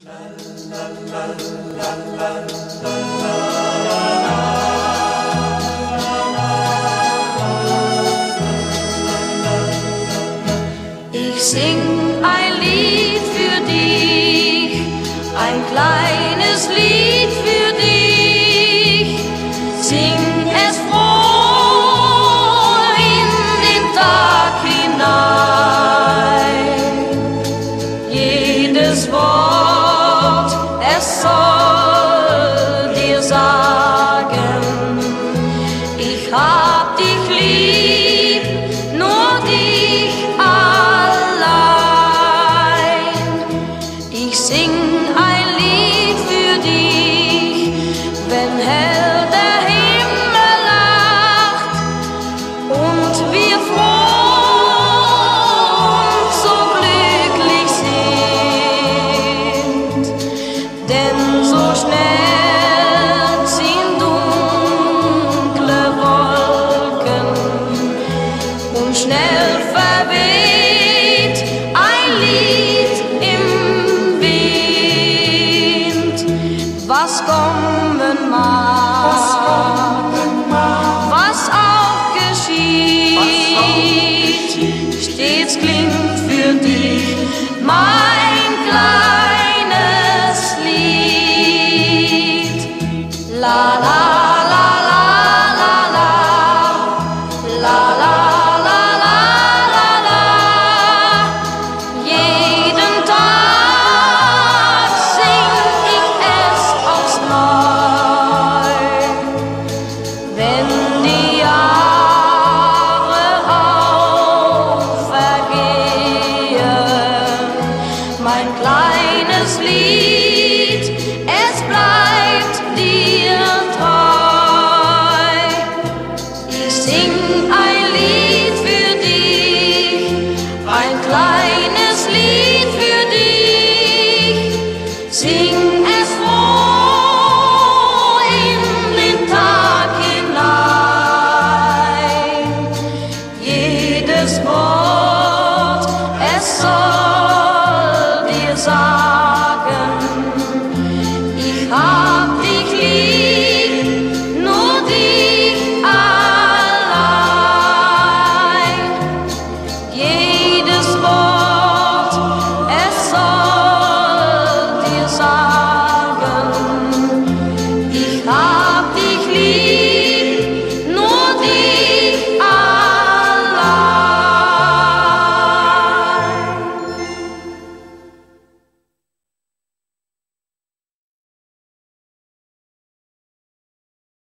Ich sing ein Lied für dich, ein kleines Lied für dich. Sing es froh in den Tag hinein. Jedes Wort, es soll dir sagen, ich hab dich lieb, nur dich allein. Ich sing ein Lied für dich, wenn hell der Himmel lacht und wir froh und so glücklich sind, denn so schnell ziehen dunkle Wolken und schnell verweht ein Lied im Wind. Was kommen mag, was auch geschieht, stets klingt für dich mein kleines Lied. La la la la la la, la la la la la la. Jeden Tag sing ich es aufs Neu, wenn die Jahre auch vergehen, mein kleines Lied